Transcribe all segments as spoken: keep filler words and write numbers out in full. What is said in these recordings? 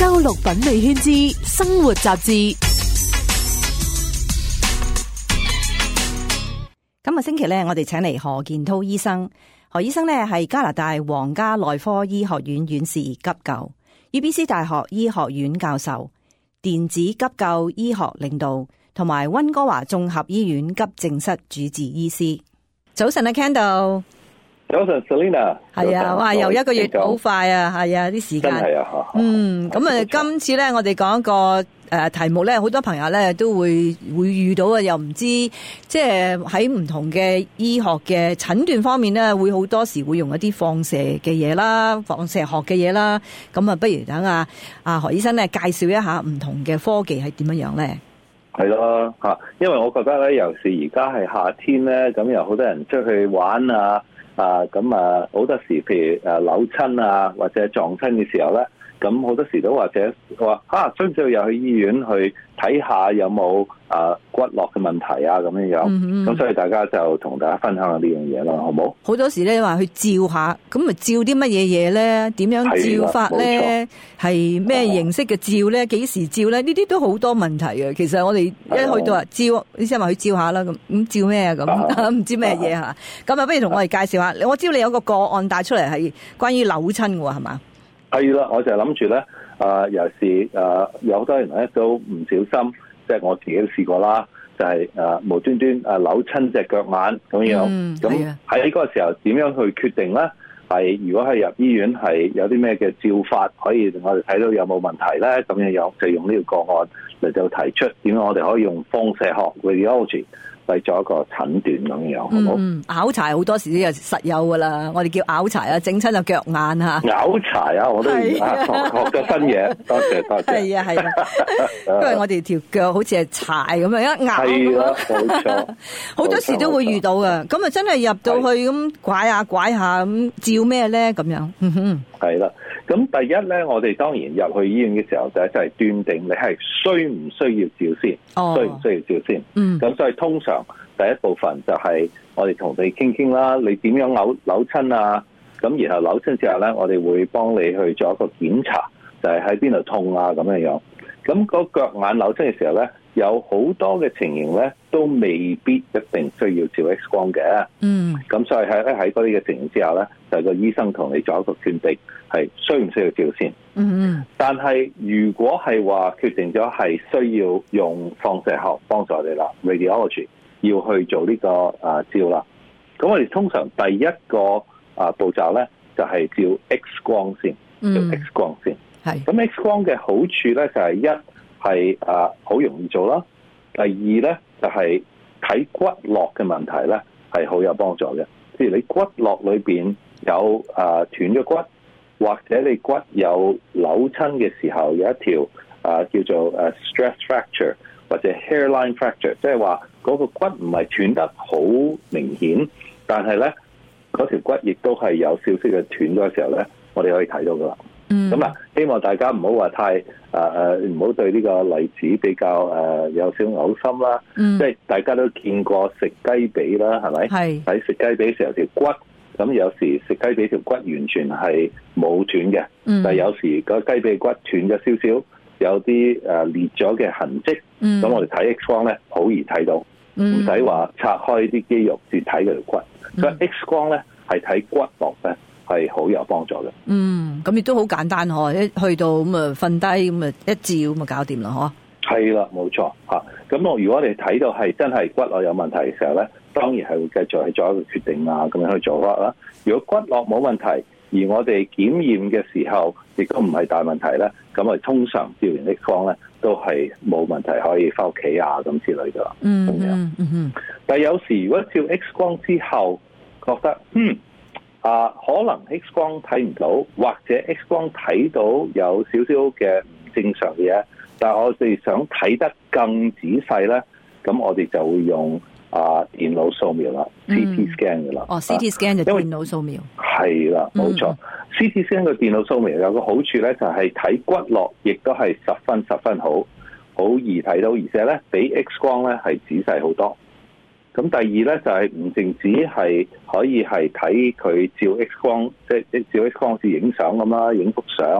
周六品味圈之生活雜誌。今個星期咧，我哋請嚟何建滔醫生。何醫生咧係加拿大皇家內科醫學院院士急救、U B C 大學醫學院教授、電子急救醫學領導，同埋溫哥華綜合醫院急症室主治醫師。早晨啊 Kendall。 早晨 Selina。 係啊，哇，又一個月好快啊，係啊，啲時間。真係啊，嗯，咁啊，今次咧，我哋講一個誒題目咧，好多朋友咧都會會遇到啊，又唔知即係喺唔同嘅醫學嘅診斷方面咧，會好多時會用一啲放射嘅嘢啦，放射學嘅嘢啦。咁啊，不如等阿阿何醫生咧介紹一下唔同嘅科技係點樣樣咧？ 係咯嚇，因為我覺得咧，尤其是而家係夏天咧，咁有好多人出去玩啊。啊，咁啊，好多時譬如誒扭親啊，或者撞親嘅時候咧，咁好多時都或者話啊，需唔需要又去醫院去睇下有冇啊骨骼嘅問題啊咁樣樣。咁、嗯、所以大家就同大家分享下呢樣嘢咯，好冇？好多時咧話去照下，咁咪照啲乜嘢嘢咧？點樣照法咧？係咩形式嘅照咧？幾時照咧？呢啲都好多問題嘅。其實我哋一去到話照，你先話去照下啦，咁咁照咩啊？咁唔知咩嘢嚇？咁啊，不如同我哋介紹下。我知道你有個個案帶出嚟係關於扭親嘅喎，係嘛？ 係啦，我就諗住咧，啊，尤其是誒有好多人咧都唔小心，即係我自己都試過啦，就係誒無端端誒扭親隻腳眼咁樣。咁喺嗰個時候點樣去決定咧？係如果係入醫院係有啲咩嘅照法可以令我哋睇到有冇問題咧？咁樣樣就用呢個個案嚟就提出點樣我哋可以用放射學 radiology 嚟做一個診斷咁樣，好唔好？ 嗯，拗柴好多時都有實有噶啦，我哋叫拗柴啊，整親就腳眼嚇。 拗柴啊，我都學學咗新嘢，多謝多謝。 係啊係啊，因為我哋條腳好似係柴咁樣一拗。係啦，冇錯。好多時都會遇到噶，咁啊真係入到去咁拐下拐下咁照咩咧咁樣？ 係啦，咁第一咧，我哋當然入去醫院嘅時候，就係斷定你係需唔需要照先，哦、需唔需要照先？嗯，咁所以通常第一部分就係我哋同你傾傾啦，你點樣扭扭親啊？咁然後扭親之後咧，我哋會幫你去做一個檢查，就係喺邊度痛啊咁樣樣。咁個腳眼扭親嘅時候咧，有好多嘅情形咧，都未必一定需要照 X 光嘅。嗯。咁所以喺喺嗰啲嘅情形之下咧，就係個醫生同你做一個決定，係需唔需要照先。嗯。但係如果係話決定咗係需要用放射學幫助你啦 ，radiology 要去做呢個啊照啦。咁我哋通常第一個啊步驟咧，就係照 X 光先，照 X 光先。係。咁 X 光嘅好處咧，就係一係啊好容易做啦。第二咧就係睇骨骼嘅問題咧，係好有幫助嘅。譬如你骨骼裏邊有啊斷咗骨，或者你骨有扭親嘅時候有一條啊叫做誒 stress fracture 或者 hairline fracture， 即係話嗰個骨唔係斷得好明顯，但係咧嗰條骨亦都係有少少嘅斷咗嘅時候咧，我哋可以睇到噶啦。咁啊、嗯，希望大家唔好話太誒誒，唔、呃、好對呢個例子比較誒、呃、有少嘔心啦。嗯、即係大家都見過食雞髀啦，係咪？係喺食雞髀時候條骨，咁有時食雞髀條骨完全係冇斷嘅，嗯、但係有時個雞髀骨斷咗少少，有啲誒裂咗嘅痕跡。咁、嗯、我哋睇 X 光咧，好易睇到，唔使話拆開啲肌肉至睇嗰條骨。嗯、所以 X 光咧係睇骨骼咧。係好有幫助嘅。嗯， 咁亦都好簡單嗬，一去到咁啊瞓低咁啊一照咁啊搞掂啦嗬。 係啦，冇錯吓。咁我如果你睇到係真係骨骼有問題嘅時候咧，當然係會繼續去做一個決定啊，咁樣去做法啦。如果骨骼冇問題，而我哋檢驗嘅時候亦都唔係大問題咧，咁我哋通常照完 X 光咧都係冇問題，可以翻屋企啊咁之類噶啦。嗯嗯嗯嗯。但係有時如果照 X 光之後覺得嗯。啊，可能 X 光睇唔到，或者 X 光睇到有少少嘅唔正常嘅嘢，但係我哋想睇得更仔細咧，咁我哋就會用啊電腦掃描啦、嗯、，C T scan 嘅啦。 哦 ，C T scan 就電腦掃描。 係啦，冇錯。嗯、C T scan 嘅電腦掃描有個好處咧，就係睇骨骼，亦都係十分十分好，好易睇到，而且咧比 X 光咧係仔細好多。咁第二咧就係唔淨止係可以係睇佢照 X 光，即係照 X 光好似影相咁啦，影幅相，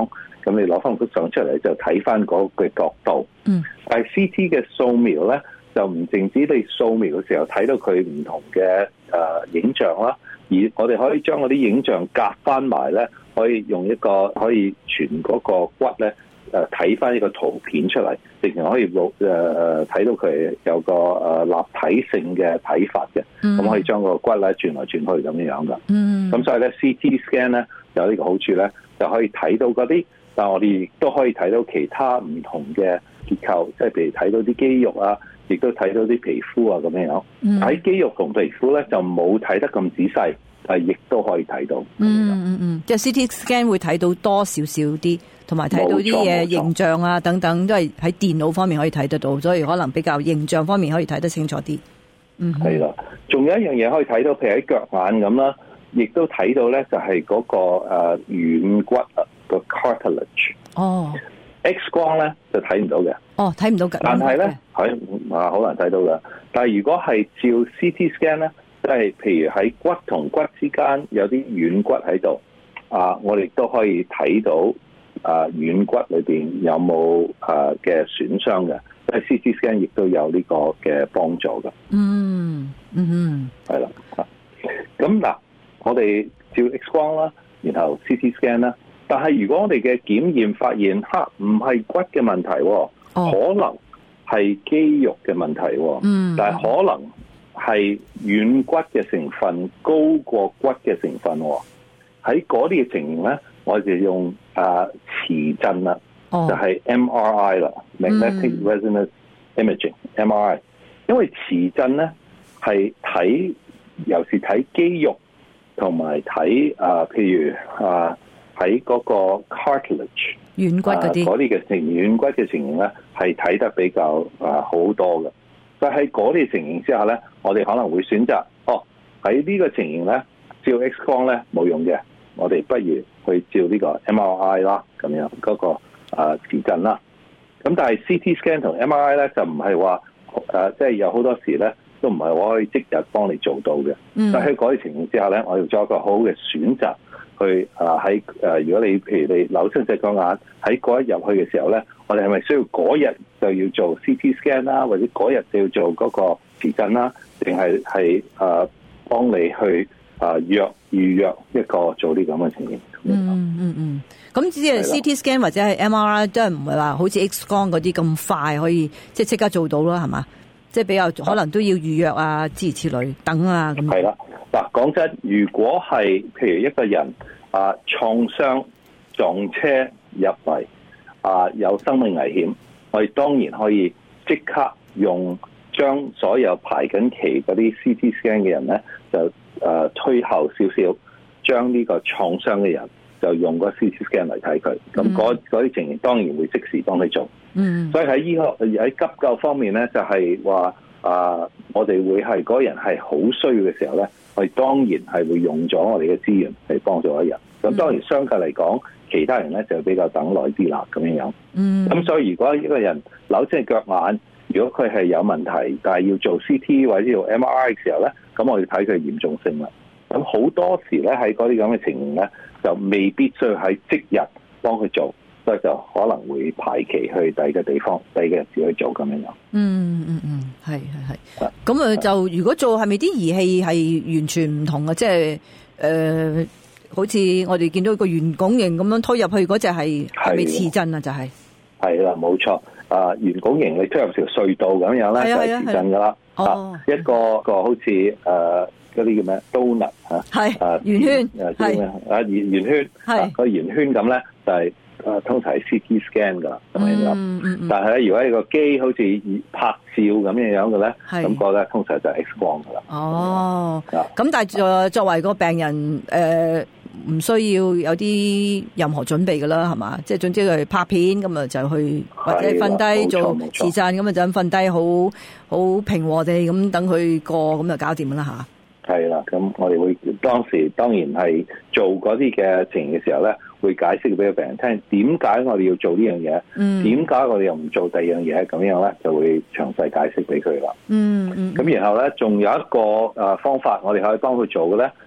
咁你攞翻幅相出嚟就睇翻嗰個角度。嗯。但係 C T 嘅掃描咧，就唔淨止你掃描嘅時候睇到佢唔同嘅誒、呃、影像啦，而我哋可以將嗰啲影像夾翻埋咧，可以用一個可以傳嗰個骨咧誒睇翻一個圖片出嚟，直情可以錄誒睇到佢有個誒立體性嘅睇法嘅。咁、嗯、可以將個骨咧轉來轉去咁樣樣噶。嗯。咁所以咧 C T scan 咧有呢個好處咧，就可以睇到嗰啲，但係我哋亦都可以睇到其他唔同嘅結構，即係譬如睇到啲肌肉啊，亦都睇到啲皮膚啊咁樣樣。喺、嗯、肌肉同皮膚咧就冇睇得咁仔細，但係亦都可以睇到。 嗯嗯嗯，即係 C T scan 會睇到多少少啲，同埋睇到啲嘢形象啊等等，都係喺電腦方面可以睇得到，所以可能比較形象方面可以睇得清楚啲。嗯，係啦，仲有一樣嘢可以睇到，譬如喺腳眼咁啦，亦都睇到咧，就係嗰個誒軟骨啊個 cartilage。哦。X 光咧就睇唔到嘅。 哦，睇唔到嘅。 但係咧係啊，好難睇到嘅。但係如果係照 C T scan 咧，即係譬如喺骨同骨之間有啲軟骨喺度啊，我哋都可以睇到啊軟骨裏邊有冇啊嘅損傷嘅。即係 C T scan 亦都有呢個嘅幫助嘅。 嗯嗯， 係啦。咁嗱，我哋照 X 光啦，然後 C T scan 啦。但係如果我哋嘅檢驗發現，吓唔係骨嘅問題，哦、可能係肌肉嘅問題，嗯，但係可能係軟骨嘅成分高過骨嘅成分，喺嗰啲嘅情形咧，我哋用啊磁振啦，哦、就係 M R I 啦 ，Magnetic Resonance Imaging，M R I，因為磁振咧係睇，尤其是睇肌肉同埋睇啊，譬如啊。喺嗰個 cartilage 軟骨嗰啲嗰啲嘅情軟骨嘅情形咧，係睇得比較啊好多嘅。但係喺嗰啲情形之下咧，我哋可能會選擇哦喺呢個情形咧，照 X 光咧冇用嘅，我哋不如去照呢個 M R I 啦，咁樣嗰、那個啊磁振啦。咁但係 C T scan 同 M R I 咧就唔係話誒，即係有好多時咧都唔係我可以即日幫你做到嘅。嗯、但係喺嗰啲情形之下咧，我要做一個好嘅選擇。去啊喺誒，如果你譬如你扭親隻個眼喺嗰一入去嘅時候咧，我哋係咪需要嗰日就要做 C T scan 啦，或者嗰日就要做嗰個磁振啦，定係係誒幫你去啊約預約一個做啲咁嘅情形？ 嗯嗯嗯，咁只係 C T scan 或者係 M R I 都係唔係話好似 X 光嗰啲咁快可以即係即刻做到咯，係嘛？即係比較可能都要預約啊，諸如此類等啊咁。係啦。嗱，講真，如果係譬如一個人啊創傷撞車入嚟啊有生命危險，我哋當然可以即刻用將所有排緊期嗰啲 C T scan 嘅人咧，就誒、啊、推後少少，將呢個創傷嘅人就用個 C T scan 嚟睇佢。咁嗰啲情形當然會即時幫佢做。嗯，所以喺醫學喺急救方面咧，就係、是、話啊，我哋會係嗰個人係好需要嘅時候咧。我哋當然係會用咗我哋嘅資源嚟幫助一人，咁當然相對嚟講，其他人咧就比較等耐啲啦，咁樣樣。嗯。咁所以如果一個人扭親腳眼，如果佢係有問題，但係要做 C T 或者做 M R I 嘅時候咧，咁我哋睇佢嚴重性啦。咁好多時咧喺嗰啲咁嘅情形咧，就未必需要喺即日幫佢做。所以就可能會排期去第二個地方、第二個日子去做咁樣樣。嗯嗯嗯，係係係。咁啊，就如果做係咪啲儀器係完全唔同嘅？即係誒，好似我哋見到個圓拱形咁樣推入去嗰隻係係咪磁振啊？就係係啦，冇錯。啊，圓拱形你推入條隧道咁樣咧，就係磁振噶啦。哦，一個個好似誒嗰啲叫咩 donut 嚇， 係啊圓圈，係啊圓圓圈，係個圓圈咁咧就係。啊，通常係 C T scan 噶，咁樣樣。嗯嗯、但係咧，如果係個機好似拍照咁樣樣嘅咧，咁個咧通常就係 X 光噶啦。哦，咁、嗯、但係作作為個病人，誒、呃、唔需要有啲任何準備噶啦，係嘛？即係總之佢拍片咁啊，就去或者瞓低做磁振咁啊，就咁瞓低，好好平和地咁等佢過，咁就搞掂啦吓。 係啦，咁我哋會當時當然係做嗰啲嘅情形嘅時候咧。會解釋俾個病人聽點解我哋要做呢樣嘢，點解、嗯、我哋又唔做第二樣嘢，咁樣咧就會詳細解釋俾佢啦。嗯嗯。咁然後咧，仲有一個誒方法，我哋可以幫佢做嘅咧，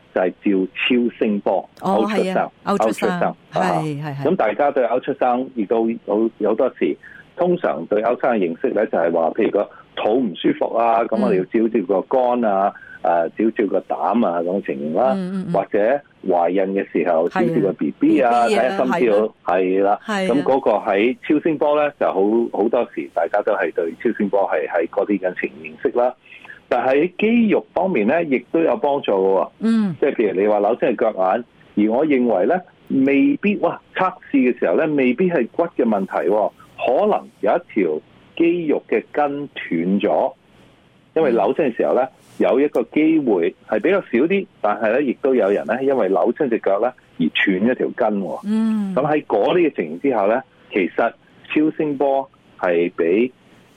就係照超聲波。 哦，係啊 ，ultrasound，係係係。 咁大家對 ultrasound 亦都有有好多時，通常對 ultrasound 嘅認識咧就係話，譬如個肚唔舒服啊，咁我哋要照照個肝啊，誒照照個膽啊咁嘅情形啦，嗯嗯、或者懷孕嘅時候照照個 B B 啊，睇下心跳，係啦。咁嗰個喺超聲波咧就好好多時，大家都係對超聲波係喺嗰啲嘅情形認識啦。但係肌肉方面咧，亦都有幫助嘅喎。嗯，即係譬如你話扭親係腳眼，而我認為咧，未必哇測試嘅時候咧，未必係骨嘅問題，可能有一條肌肉嘅筋斷咗。因為扭親嘅時候咧，有一個機會係比較少啲，但係咧亦都有人咧，因為扭親隻腳咧而斷一條筋。嗯，咁喺嗰啲嘅情形之下咧，其實超聲波係比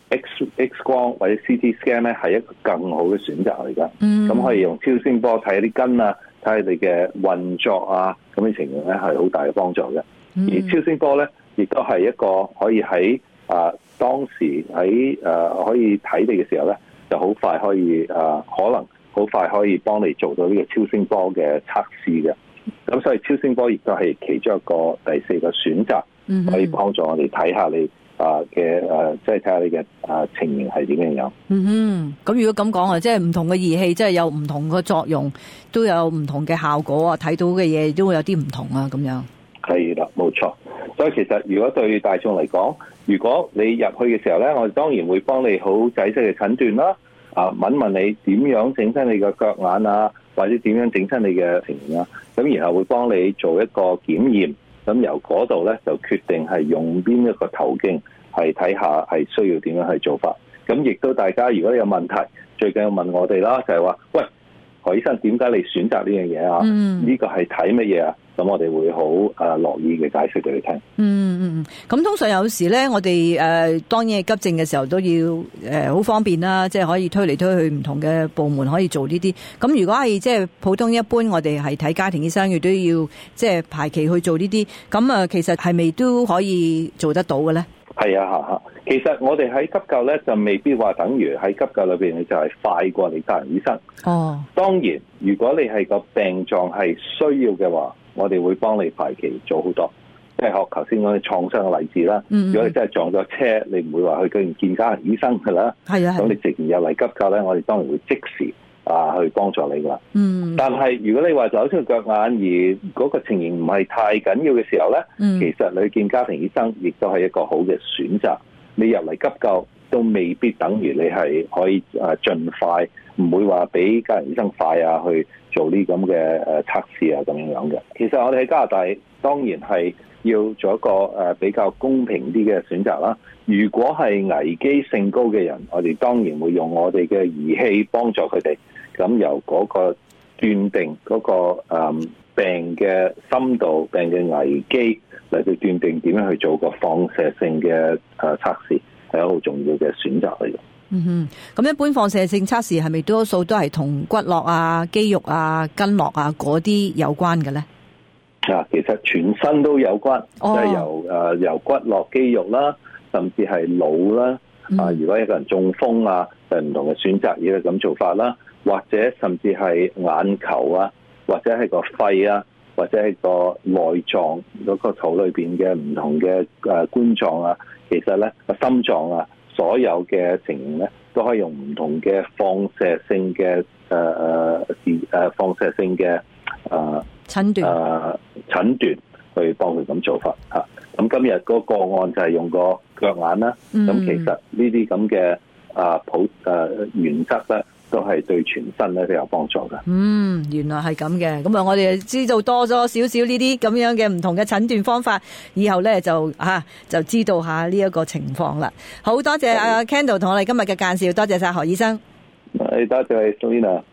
X X 光或者 C T scan 咧係一個更好嘅選擇嚟㗎，咁、嗯、可以用超聲波睇下啲筋啊，睇下你嘅運作啊，咁嘅情形咧係好大嘅幫助嘅。嗯、而超聲波咧，亦都係一個可以喺啊、呃、當時喺誒、呃、可以睇你嘅時候咧，就好快可以啊、呃、可能好快可以幫你做到呢個超聲波嘅測試嘅。咁所以超聲波亦都係其中一個第四個選擇，嗯、可以幫助我哋睇下你。啊嘅誒，即係睇下你嘅啊情形係點樣樣。嗯哼，咁如果咁講啊，即係唔同嘅儀器，即係有唔同嘅作用，都有唔同嘅效果啊，睇到嘅嘢都會有啲唔同啊，咁樣。 係啦，冇錯。所以其實如果對大眾嚟講，如果你入去嘅時候咧，我哋當然會幫你好仔細嘅診斷啦。啊，問問你點樣整親你嘅腳眼啊，或者點樣整親你嘅情形啊，咁然後會幫你做一個檢驗。咁由嗰度咧就決定係用邊一個途徑，係睇下係需要點樣去做法。咁亦都大家如果有問題，最緊要問我哋啦，就係話：喂，何醫生，點解你選擇呢樣嘢啊？嗯，呢個係睇乜嘢啊？咁我哋會好誒樂意嘅解釋俾你聽。嗯嗯，咁通常有時咧，我哋誒、呃、當然係急症嘅時候都要誒好、呃、方便啦，即係可以推嚟推去唔同嘅部門可以做呢啲。咁如果係即係普通一般，我哋係睇家庭醫生，亦都要即係排期去做呢啲。咁啊，其實係咪都可以做得到嘅咧？ 係啊，嚇嚇。其實我哋喺急救咧，就未必話等於喺急救裏邊，你就係快過你家庭醫生。哦。當然，如果你係個病狀係需要嘅話，我哋會幫你排期做好多，即係學頭先講嘅創傷嘅例子啦。嗯、如果你真係撞咗車，你唔會話去見家庭醫生㗎啦。係啊，咁你直然入嚟急救咧，我哋當然會即時啊去幫助你㗎。嗯。但係如果你話扭親腳眼而嗰個情形唔係太緊要嘅時候咧，嗯、其實你見家庭醫生亦都係一個好嘅選擇。你入嚟急救都未必等於你係可以誒盡快，唔會話比家庭醫生快啊去做呢咁嘅誒測試啊咁樣樣嘅。其實我哋喺加拿大當然係要做一個誒比較公平啲嘅選擇啦。如果係危機性高嘅人，我哋當然會用我哋嘅儀器幫助佢哋。咁由嗰個斷定嗰個誒病嘅深度、病嘅危機嚟到斷定點樣去做個放射性嘅誒測試，係一個好重要嘅選擇嚟嘅。 嗯哼，咁一般放射性測試係咪多數都係同骨骼啊、肌肉啊、筋絡啊嗰啲有關嘅咧？ 啊，其實全身都有關，即係、哦、由誒、呃、由骨骼、肌肉啦，甚至係腦啦。嗯、啊，如果一個人中風啊，就唔同嘅選擇要咁做法啦，或者甚至係眼球啊，或者係個肺啊，或者係個內臟嗰個肚裏邊嘅唔同嘅誒冠狀啊，其實咧個心臟啊，所有嘅情形咧都可以用唔同嘅放射性嘅誒誒誒放射性嘅誒診斷誒診斷去幫佢咁做法嚇。咁今日嗰個案就係用個腳眼啦。咁、嗯、其實呢啲咁嘅啊普誒原則咧，都係對全身咧都有幫助嘅。嗯， 原來係咁嘅。咁啊，我哋知道多咗少少呢啲咁樣嘅唔同嘅診斷方法，以後咧就啊就知道下呢一個情況啦。好多謝阿 Kendall 同我哋今日嘅介紹，多謝晒何醫生。 誒，多謝 Selina。